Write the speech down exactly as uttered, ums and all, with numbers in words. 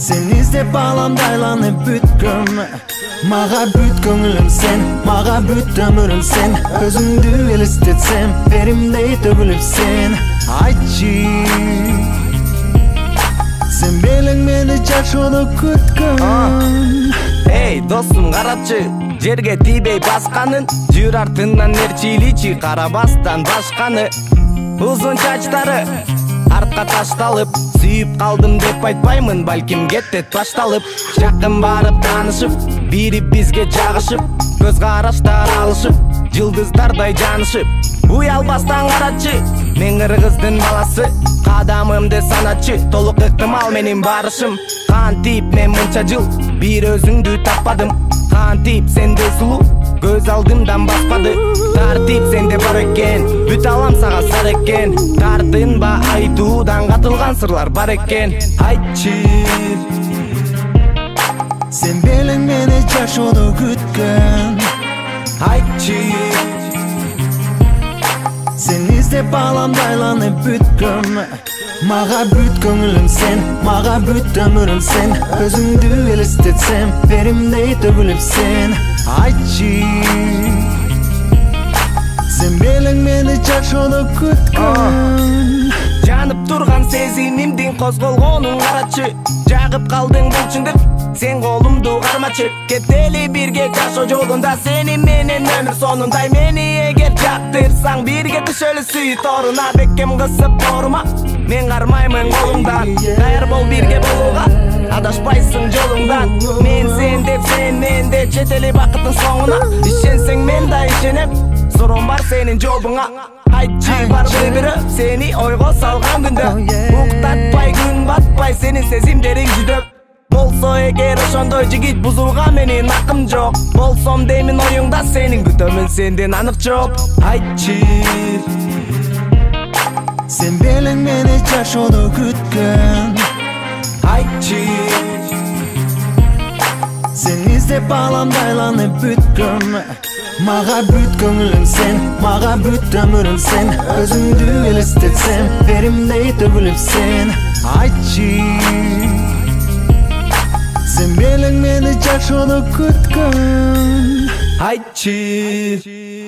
Sen izdep bağlamda aylanıp bütküm. Mağa büt köngülüm sen, mağa büt ömürüm sen. Özündü elistetsem, erimdey tөгülüp sen. Aytçı sen belin meni çarşoda kütkün. Ey dostum karatçı, жерге тийбей басканын, жыр артынан эрчиличи карабастан башканы. Узун чачтары артка ташталып, сүйүп калдым деп айтпаймын, балким кеттет башталып. Жакын барып таанышып, бири бизге жагышып, көз караштар алышып, жылдыздардай жанышып. Уялбастан карачы, мен кыргыздын баласы, кадамымды саначы, толук ыктымал менин барышым. Кантип мен мынча жыл бир өзүңдү таппадым, кантип сенде сулуу көз алдымдан баспады. Тартип сенде бар экен, бүт алам сага сар экен. Тартынба айтуудан катылган сырлар бар экен. Айтчы sen белиң мени жашоодо күткөн. Айтчы sen издеп bağlamda айланып бүткөм. Mağa büt köngülüm sen, mağa büt ömürüm sen. Özündü elistetsem, erimdey tөгülüp sen. Aytçı sen belin meni жашоодо күткөн. Жанып турган сезимимдин козголгонун карачы, жагып калдың бул чындык, сен колумду кармачы. Кетели бирге жашоо жолунда, сени менен өмүр сонундай. Мени эгер жактырсаң, бирге түшөлү сүй торуна. Бекем кысып борума, мен кармаймын колуңдан. Даяр бол бирге болууга, адашпайсың жолуңдан. Мен сен деп, сен мен деп, жетели бакыттын соңуна. Ишенсең мен да ишенем, сором бар сенин жообуңа. Айтчы барбы бири сени ойго салган күндө, уктатпай күн батпай сенин сезимдериң жүдөп. Болсо эгер ошондой жигит бузууга менин акым жок. Болсом деймин оюңда сенин, күтөмүн сенден анык жооп. Айтчы sen белиң мени жашоодо күткөн. Айтчы sen издеп bağlamda айланып бүткөм. Mağa büt köngülüm sen, mağa büt ömürüm sen. Özündü elistetsem, erimdey tөгülüp sen. Aytçı sen belin meni жашоодо күткөн. Айтчы